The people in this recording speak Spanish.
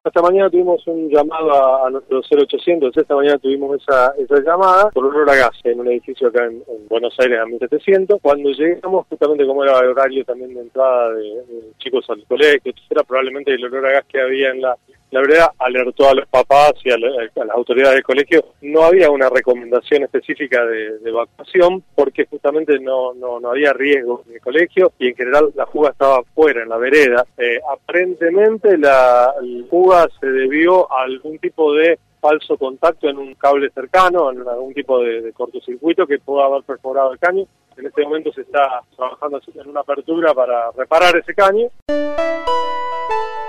Esta mañana tuvimos un llamado a nuestro 0800, esta mañana tuvimos esa llamada por olor a gas en un edificio acá en Buenos Aires a 1700. Cuando llegamos, justamente como era el horario también de entrada de chicos al colegio, etcétera, probablemente el olor a gas que había en la vereda alertó a los papás y a las autoridades del colegio. No había una recomendación específica de evacuación porque justamente no había riesgo en el colegio y en general la fuga estaba fuera, en la vereda. Aparentemente la fuga se debió a algún tipo de falso contacto en un cable cercano, en algún tipo de cortocircuito que pudo haber perforado el caño. En este momento se está trabajando en una apertura para reparar ese caño.